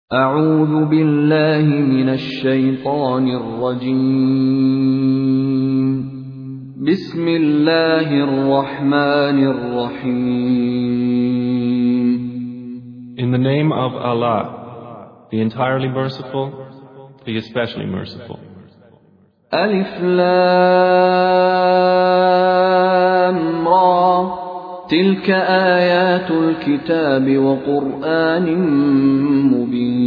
أعوذ بالله من الشيطان الرجيم. بسم الله الرحمن الرحيم. In the name of Allah, the entirely merciful, the especially merciful. ألف لام را تلك آيات الكتاب وقرآن مبين.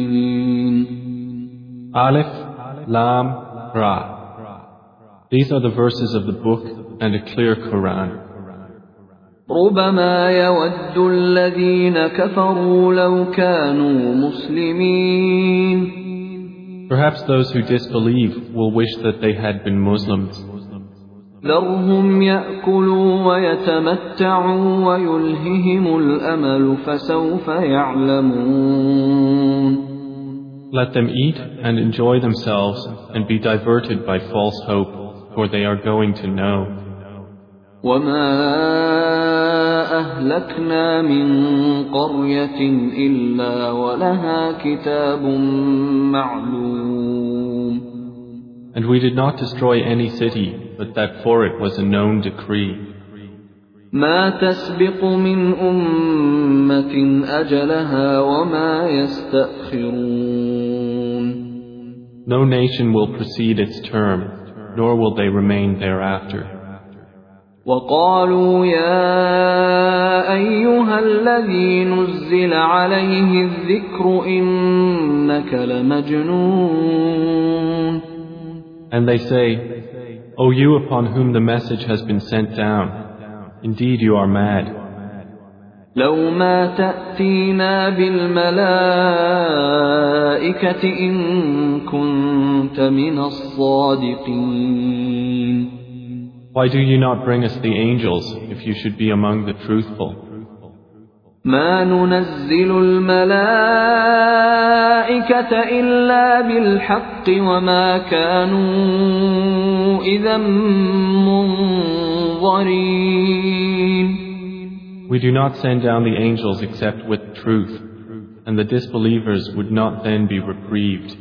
Alif, Lam, Ra. These are the verses of the book and a clear Quran. ربما يود الذين كفروا لو كانوا مسلمين. Perhaps those who disbelieve will wish that they had been Muslims. ذرهم يأكلوا ويتمتعوا ويلههم الأمل فسوف يعلمون. Let them eat and enjoy themselves and be diverted by false hope, for they are going to know. وما أهلكنا من قرية إلا ولها كتاب معلوم. And we did not destroy any city, but that for it was a known decree. ما تسبق من أمة أجلها وما يستأخرون. No nation will precede its term, nor will they remain thereafter. وقالوا يا أيها الذي نزل عليه الذكر إنك لمجنون. And they say, O you upon whom the message has been sent down, indeed you are mad. لو ما تأتينا بالملائكة إن كنت من الصادقين. Why do you not bring us the angels if you should be among the truthful? ما ننزل الملائكة إلا بالحق وما كانوا إذا منظرين. We do not send down the angels except with truth, and the disbelievers would not then be reprieved.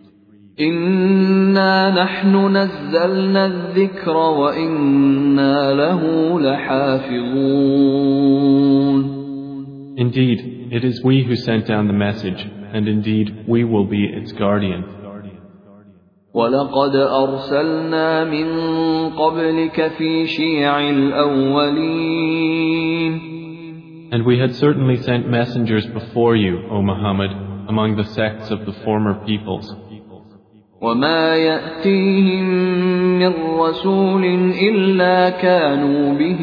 إنا نحن نزلنا الذكر وإنا له لحافظون. Indeed, it is we who sent down the message, and indeed we will be its guardian. ولقد أرسلنا من قبلك في شيع الأولين. And we had certainly sent messengers before you, O Muhammad, among the sects of the former peoples. وما يأتيهم من رسول إلا كانوا به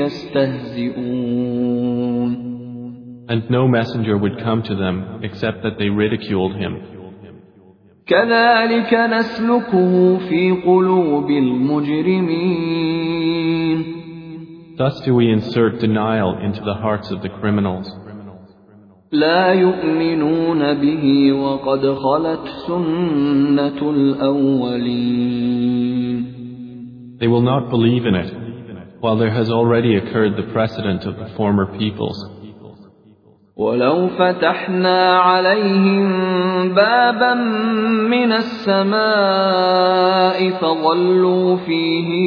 يستهزئون. And no messenger would come to them except that they ridiculed him. كذلك نسلكه في قلوب المجرمين. Thus do we insert denial into the hearts of the criminals. لا يؤمنون به وقد خلت سنة الأولين. They will not believe in it, while there has already occurred the precedent of the former peoples. ولو فتحنا عليهم بابا من السماء فظلوا فيه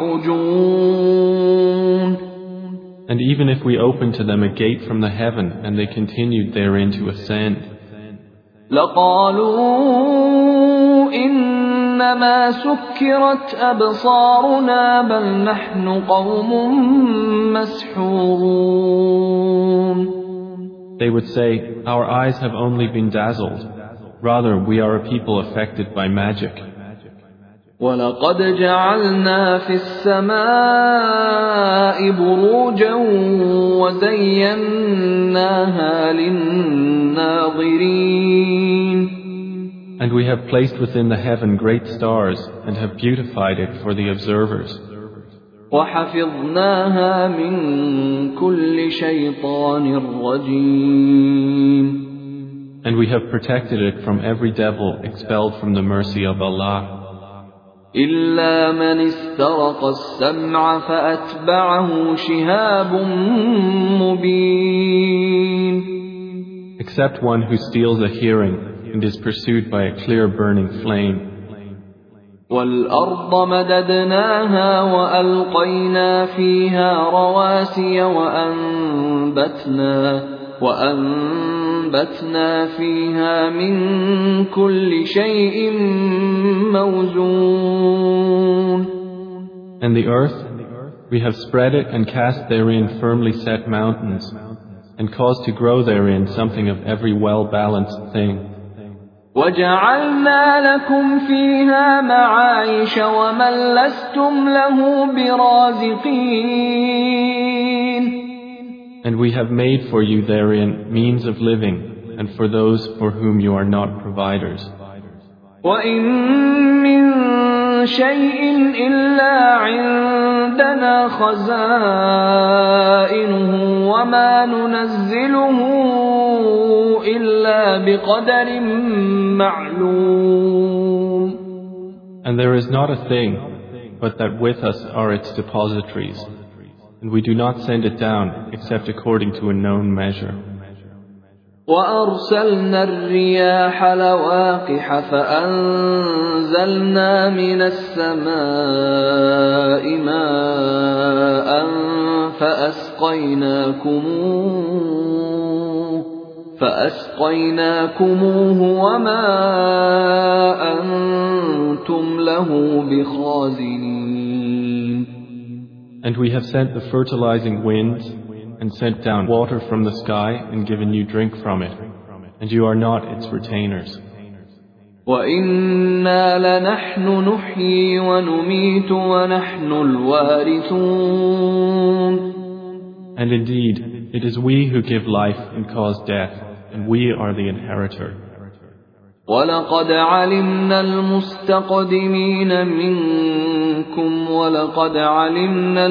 يعرجون. And even if we opened to them a gate from the heaven and they continued therein to ascend, لقالوا إنما سكرت أبصارنا بل نحن قوم مسحورون. They would say, our eyes have only been dazzled. Rather, we are a people affected by magic. وَلَقَدْ جَعَلْنَا فِي السَّمَاءِ بُرُوجًا وَزَيَّنَّاهَا لِلنَّاظِرِينَ. And we have placed within the heaven great stars and have beautified it for the observers. وَحَفِظْنَاهَا مِنْ كُلِّ شَيْطَانٍ رَجِيمٍ. And we have protected it from every devil expelled from the mercy of Allah. إِلَّا مَنِ اسْتَرَقَ السَّمْعَ فَأَتْبَعَهُ شِهَابٌ مُبِينٌ. except one who steals a hearing and is pursued by a clear burning flame. وَالْأَرْضَ مَدَدْنَاهَا وَأَلْقَيْنَا فِيهَا رَوَاسِيَ وَأَنبَتْنَا فِيهَا مِن كُلِّ شَيْءٍ مَّوْزُونٍ. And the earth, we have spread it and cast therein firmly set mountains, and caused to grow therein something of every well-balanced thing. وَجَعَلْنَا لَكُمْ فِيهَا مَعَايِشَ وَمَن لَّسْتُمْ لَهُ بِرَازِقِينَ. And we have made for you therein means of living, and for those for whom you are not providers. وَإِن مِّن شَيْءٍ إِلَّا عِندَنَا خَزَائِنُهُ وَمَا نُنَزِّلُهُ إِلَّا بِقَدَرٍ مَّعْلُومٍ. And there is not a thing, but that with us are its depositories, and we do not send it down except according to a known measure. وَأَرْسَلْنَا الرِّيَاحَ لَوَاقِحَ فَأَنزَلْنَا مِنَ السَّمَاءِ مَاءً فَأَسْقَيْنَاكُمُوهُ وَمَا أَنتُمْ لَهُ بِخَازِنِينَ. And we have sent the fertilizing winds, and sent down water from the sky and given you drink from it, and you are not its retainers. وَإِنَّا لَنَحْنُ نُحْيِي وَنُمِيتُ وَنَحْنُ الْوَارِثُونَ. And indeed, it is we who give life and cause death, and we are the inheritor. وَلَقَدْ عَلِمْنَا الْمُسْتَقْدِمِينَ مِنكُمْ وَلَقَدْ عَلِمْنَا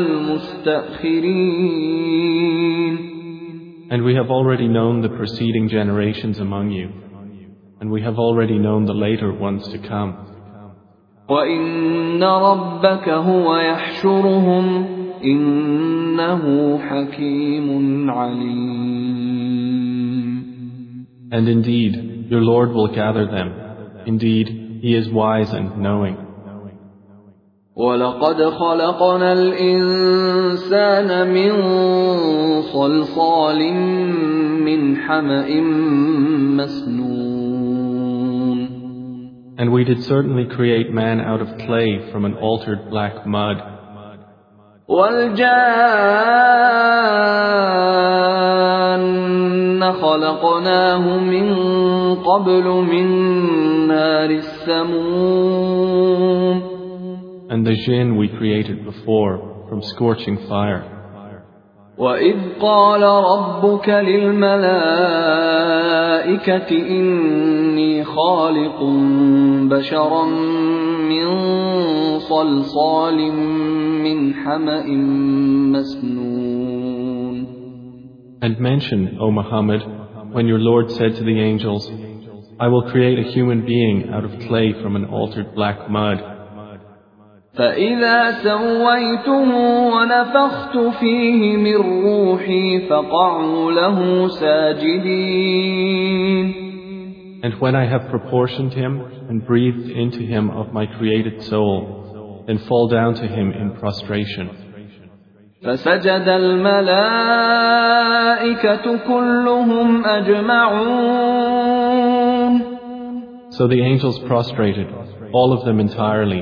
الْمُسْتَأْخِرِينَ. And we have already known the preceding generations among you, and we have already known the later ones to come. وَإِنَّ رَبَّكَ هُوَ يَحْشُرُهُمْ إِنَّهُ حَكِيمٌ عَلِيمٌ. And indeed, your Lord will gather them. Indeed, He is wise and knowing. وَلَقَدْ خَلَقْنَا الْإِنسَانَ مِنْ صَلْصَالٍ مِّنْ حَمَإٍ مَّسْنُونٍ. And we did certainly create man out of clay from an altered black mud. وَالْجَانَّ خَلَقْنَاهُ مِن قَبْلُ مِن نَّارِ السَّمُومِ. And the jinn we created before from scorching fire. وَإِذْ قَالَ رَبُّكَ لِلْمَلَائِكَةِ إِنِّي خَالِقٌ بَشَرًا مِّن صَلْصَالٍ مِّنْ حَمَإٍ مَّسْنُونٍ. And mention, O Muhammad, when your Lord said to the angels, I will create a human being out of clay from an altered black mud. فَإِذَا سَوَّيْتُهُ وَنَفَخْتُ فِيهِ مِن رُّوحِي فَقَعُوا لَهُ سَاجِدِينَ. And when I have proportioned him and breathed into him of my created soul, then fall down to him in prostration. فَسَجَدَ الْمَلَائِكَةُ كُلُّهُمْ أَجْمَعُونَ. So the angels prostrated, all of them entirely,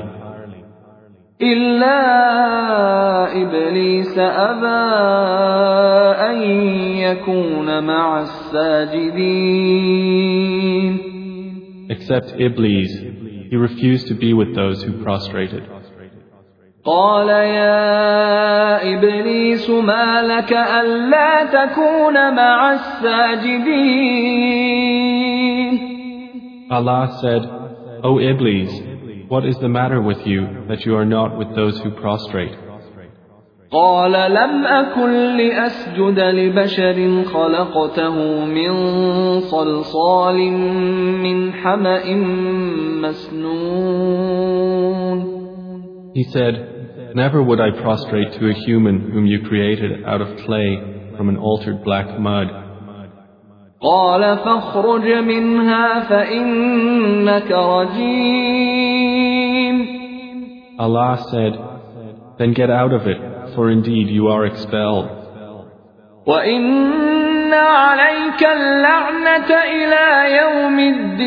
إِلَّا إِبْلِيسَ أَبَىٰ أَن يَكُونَ مَعَ السَّاجِدِينَ. Except Iblis, he refused to be with those who prostrated. قَالَ يَا إِبْلِيسُ مَا لَكَ أَلَّا تَكُونَ مَعَ السَّاجِدِينَ. Allah said, O Iblis, what is the matter with you that you are not with those who prostrate? قَالَ لَمْ أَكُن لِأَسْجُدَ لِبَشَرٍ خَلَقْتَهُ مِنْ صَلْصَالٍ مِّنْ حَمَإٍ مَّسْنُونٍ. He said, never would I prostrate to a human whom you created out of clay from an altered black mud. قال فاخرج منها فإنك رجيم. Allah said, then get out of it, for indeed you are expelled. وَإِنَّ عَلَيْكَ اللَّعْنَةَ إِلَى يَوْمِ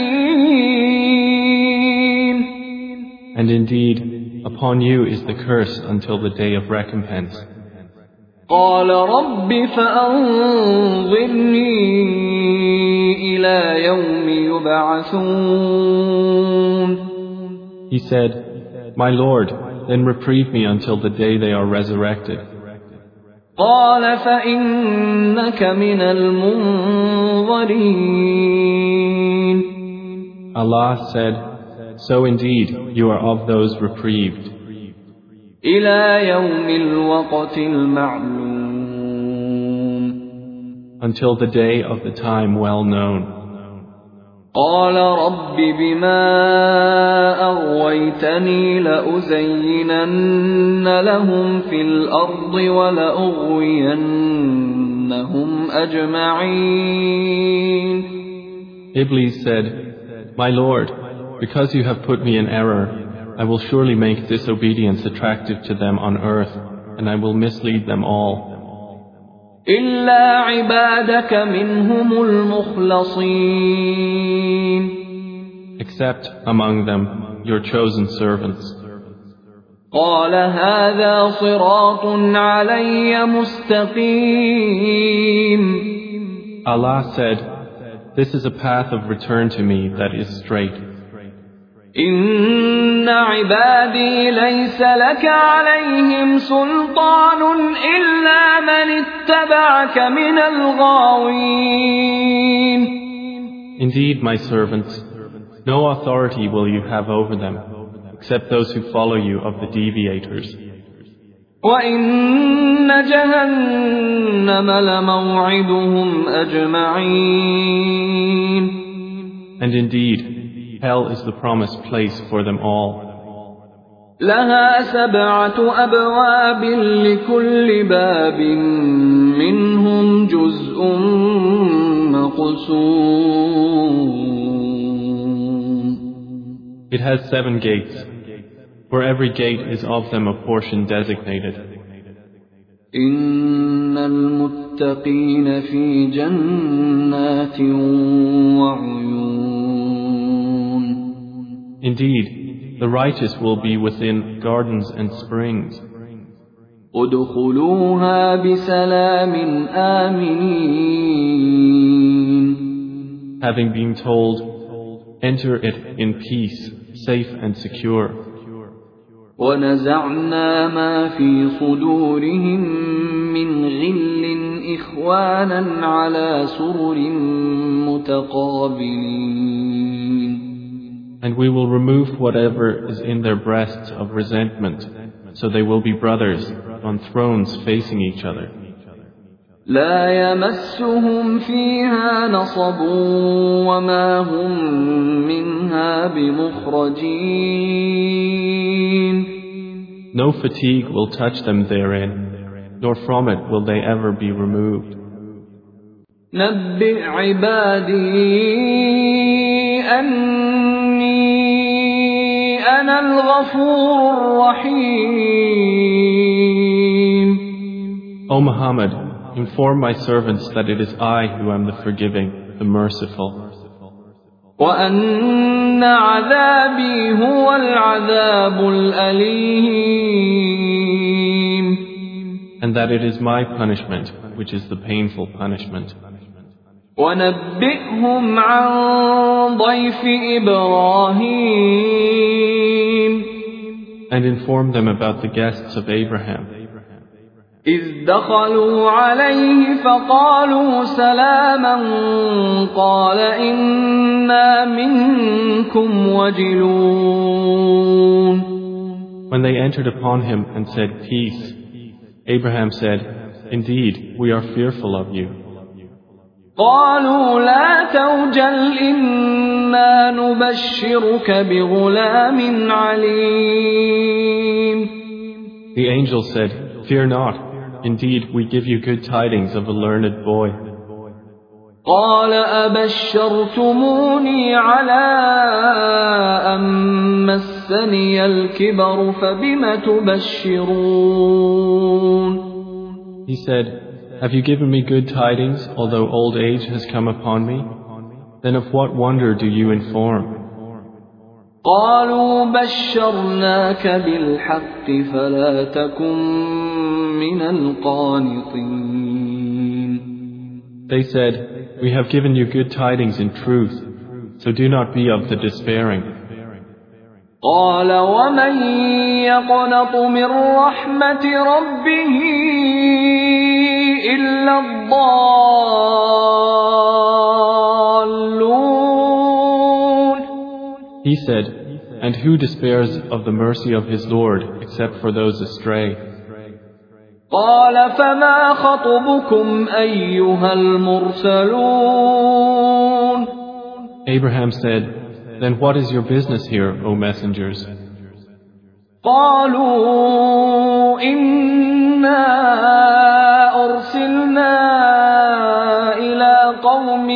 الدِّينِ. And indeed, upon you is the curse until the day of recompense. قال رب فأنظرني إلى يوم يبعثون. He said, my Lord, then reprieve me until the day they are resurrected. قال فإنك من المنظرين. Allah said, so indeed you are of those reprieved. إلى يوم الوقت المعلوم. Until the day of the time well known. قال رب بما أغويتني لأزينن لهم في الأرض ولأغوينهم أجمعين. Iblis said, my Lord, because you have put me in error, I will surely make disobedience attractive to them on earth, and I will mislead them all. إلا عبادك منهم المخلصين. Except among them your chosen servants. قال هذا صراط علي مستقيم. Allah said, this is a path of return to me that is straight. إن عبادي ليس لك عليهم سلطان إلا من اتبعك من الغاوين. Indeed, my servants, no authority will you have over them, except those who follow you of the deviators. وإن جهنم لموعدهم أجمعين. And indeed, hell is the promised place for them all. لها 7 أبواب لكل باب منهم جزء مقسوم. It has 7 gates. For every gate is of them a portion designated. إن المتقين في جنات وعيون. Indeed, the righteous will be within gardens and springs. ادخلوها بسلام آمنين. Having been told, enter it in peace, safe and secure. ونزعنا ما في صدورهم من غل إخوانا على سرر متقابلين. And we will remove whatever is in their breasts of resentment, so they will be brothers on thrones facing each other. لا يمسهم فيها نصب وما هم منها بمخرجين. No fatigue will touch them therein, nor from it will they ever be removed. نبئ عبادي أني أنا الغفور الرحيم. O Muhammad, inform my servants that it is I who am the forgiving, the merciful. وأن عذابي هو العذاب الأليم. And that it is my punishment, which is the painful punishment. ونبئهم عن ضيف إبراهيم. And inform them about the guests of Abraham. إذ دخلوا عليه فقالوا سلاما قال إنا منكم وجلون. When they entered upon him and said peace, Abraham said, indeed, we are fearful of you. قالوا لا توجل إنا نبشرك بغلام عليم. The angel said, fear not, indeed we give you good tidings of a learned boy. قال أبشرتموني على أن مسني الكبر فبم تبشرون. He said, "Have you given me good tidings, although old age has come upon me? Then of what wonder do you inform?" قالوا بشرناك بالحق فلا تكن من القانطين. They said, "We have given you good tidings in truth, so do not be of the despairing." قال ومن يقنط من رحمة ربه إلا الضالون. He said, "And who despairs of the mercy of his Lord except for those astray?" قال فما خطبكم أيها المرسلون. Abraham said, "Then what is your business here, O messengers?" قالوا إنا أرسلنا إلى قوم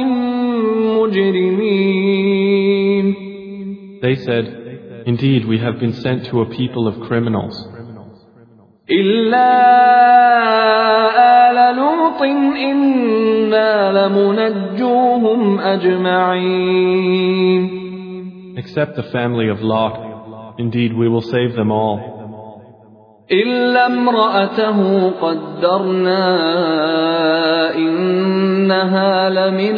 مجرمين. They said, "Indeed, we have been sent to a people of criminals. إلا آل لوط إنا لمنجوهم أجمعين. Except the family of Lot, indeed we will save them all. إلا امرأته قدرنا إنها لمن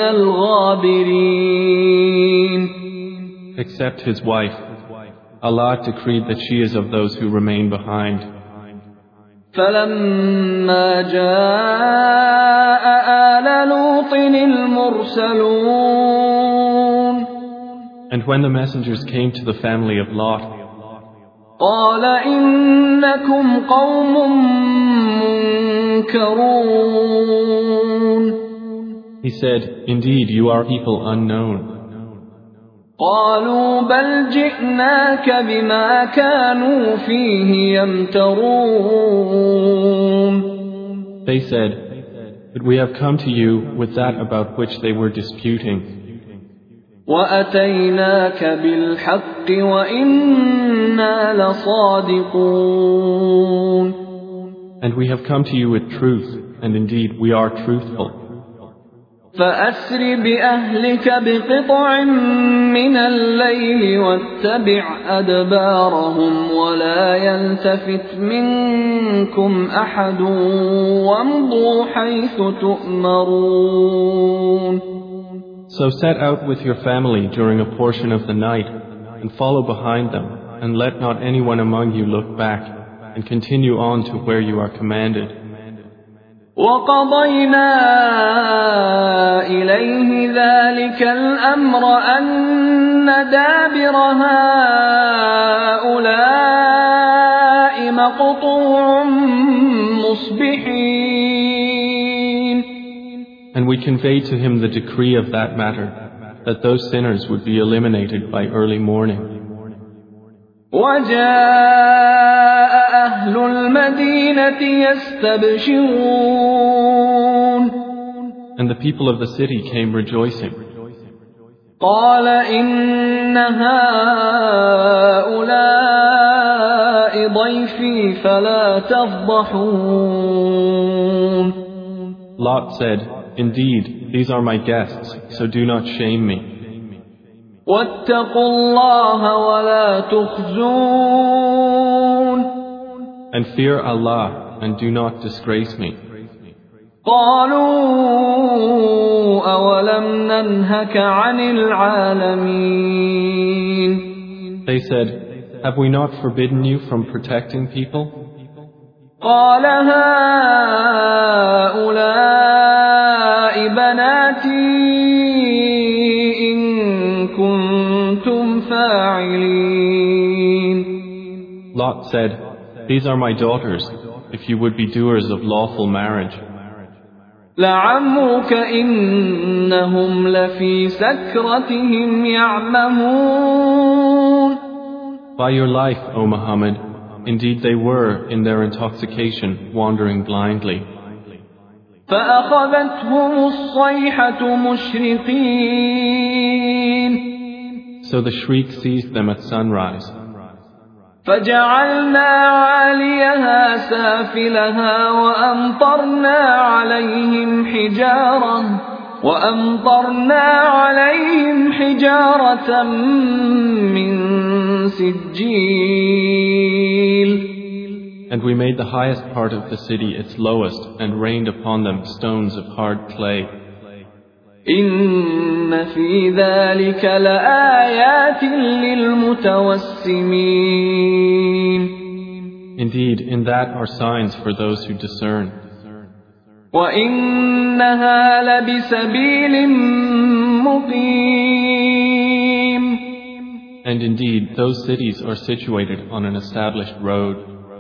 الغابرين. Except his wife, Allah decreed that she is of those who remain behind. فلما جاء آل لوط المرسلون. And when the messengers came to the family of Lot, قال إنكم قوم منكرون. he said, "Indeed, you are people unknown." قالوا بل جئناك بما كانوا فيه يمترون. They said, "But we have come to you with that about which they were disputing. وأتيناك بالحق وإنا لصادقون. And we have come to you with truth, and indeed we are truthful. فأسر بأهلك بقطع من الليل واتبع أدبارهم ولا يلتفت منكم أحد وامضوا حيث تؤمرون. So set out with your family during a portion of the night, and follow behind them, and let not anyone among you look back, and continue on to where you are commanded. وقضينا إليه ذلك الأمر أن دابر هؤلاء مقطوع مصبحين. And we conveyed to him the decree of that matter, that those sinners would be eliminated by early morning. وجاء أهل المدينة يستبشرون. And the people of the city came rejoicing. قال إن هؤلاء ضيفي فلا تفضحون. Lot said, "Indeed, these are my guests, so do not shame me. واتقوا الله ولا تخزون. And fear Allah, and do not disgrace me." قالوا أولم ننهك عن العالمين. They said, "Have we not forbidden you from protecting people?" قال هؤلاء بناتي إن كنتم فاعلين. Lot said, "These are my daughters, if you would be doers of lawful marriage." لعمرك إنهم لفي سكرتهم يعمهون. By your life, O Muhammad, indeed they were in their intoxication wandering blindly. فأخذتهم الصيحة مشرقين. So the shriek seized them at sunrise. فجعلنا عاليها سافلها وأمطرنا عليهم حجارة من سجيل. And we made the highest part of the city its lowest and rained upon them stones of hard clay. إن في ذلك لآيات للمتوسمين. Indeed, in that are signs for those who discern. وإنها لبسبيل مقيم. And indeed, those cities are situated on an established road.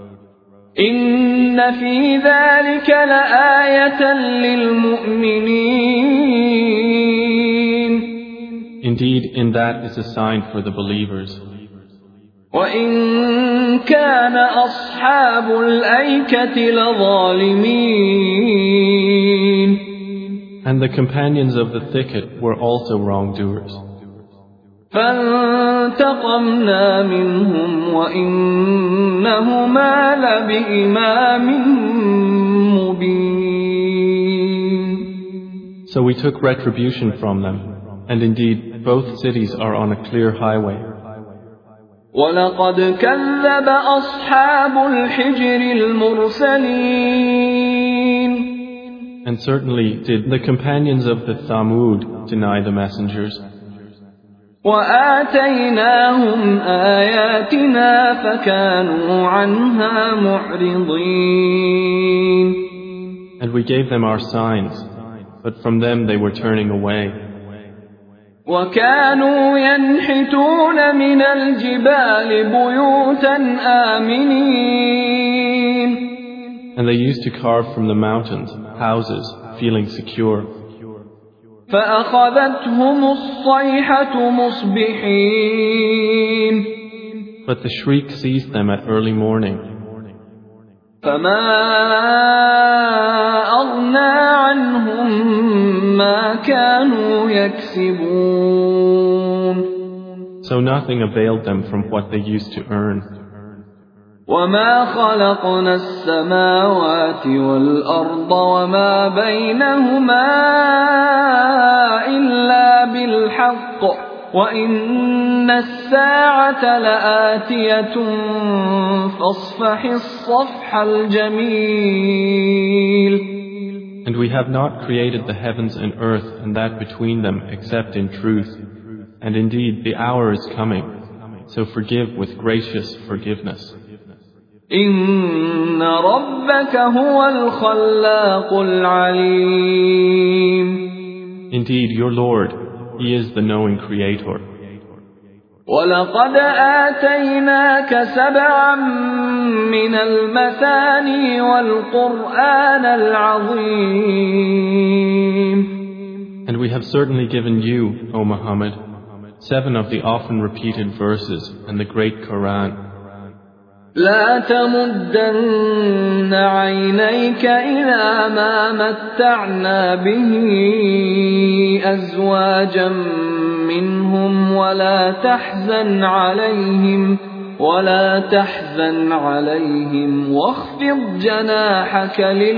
إن في ذلك لآية للمؤمنين. Indeed, in that is a sign for the believers. وإن كان أصحاب الأيكة لظالمين. And the companions of the thicket were also wrongdoers. فانتقمنا منهم وإنهما لبإمام مبين. So we took retribution from them, and indeed both cities are on a clear highway. ولقد كذب أصحاب الحجر المرسلين. And certainly did the companions of the Thamud deny the messengers. وآتيناهم آياتنا فكانوا عنها معرضين. And we gave them our signs, but from them they were turning away. وكانوا ينحتون من الجبال بيوتا آمنين. And they used to carve from the mountains houses, feeling secure. فأخذتهم الصيحة مصبحين. But the shriek seized them at early morning. فما أغنى عنهم ما كانوا يكسبون. So nothing availed them from what they used to earn. وما خلقنا السماوات والأرض وما بينهما إلا بالحق وإن الساعة لآتية فاصفح الصفح الجميل. And we have not created the heavens and earth and that between them except in truth. And indeed the hour is coming, so forgive with gracious forgiveness. إن ربك هو الخلاق العليم. Indeed, your Lord, He is the knowing Creator. ولقد آتيناك سبعا من المثاني والقرآن العظيم. And we have certainly given you, O Muhammad, 7 of the often repeated verses and the great Quran. لا تمدن عينيك إلى ما متعنا به أزواجا منهم ولا تحزن عليهم واخفض جناحك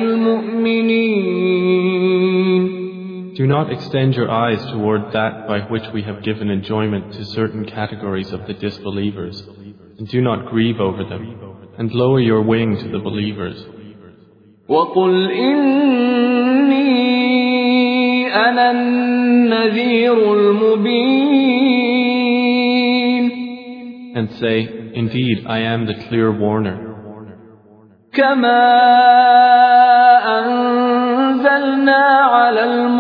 للمؤمنين. Do not extend your eyes toward that by which we have given enjoyment to certain categories of the disbelievers. And do not grieve over them, and lower your wing to the believers. وَقُلْ إِنِّي أَنَا النَّذِيرُ الْمُبِينُ. And say, indeed, I am the clear warner. كَمَا أَنزَلْنَا عَلَى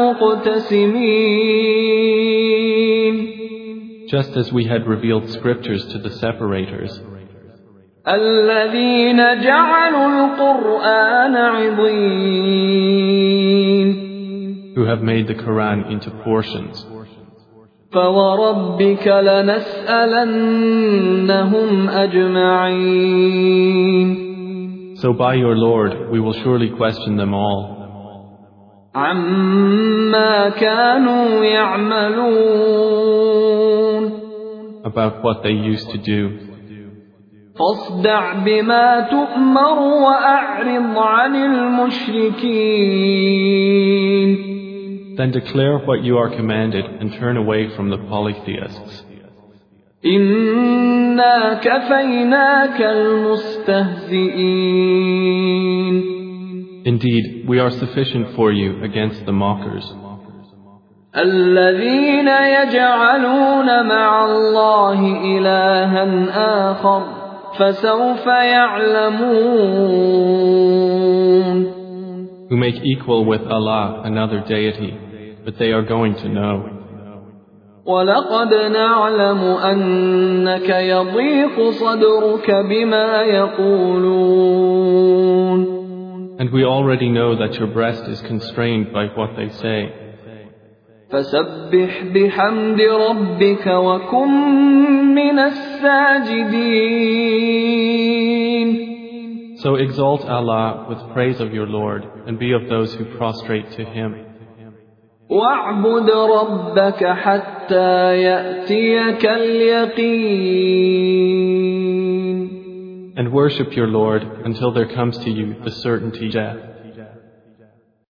الْمُقْتَسِمِينَ. Just as we had revealed scriptures to the separators. الَّذِينَ جَعَلُوا الْقُرْآنَ عِضِينَ. Who have made the Quran into portions. فَوَرَبِّكَ لَنَسْأَلَنَّهُمْ أَجْمَعِينَ. So by your Lord, we will surely question them all. عما كانوا يعملون about what they used to do. فاصدع بما تؤمر وأعرض عن المشركين Then declare what you are commanded and turn away from the polytheists. إنا كفيناك المستهزئين Indeed, we are sufficient for you against the mockers. الذين يجعلون مع الله إلها آخر فسوف يعلمون Who make equal with Allah another deity, but they are going to know. ولقد نعلم أنك يضيق صدرك بما يقولون And we already know that your breast is constrained by what they say. فسبح بحمد ربك وكن من الساجدين So exalt Allah with praise of your Lord and be of those who prostrate to Him. واعبد ربك حتى يأتيك اليقين And worship your Lord until there comes to you the certainty of death.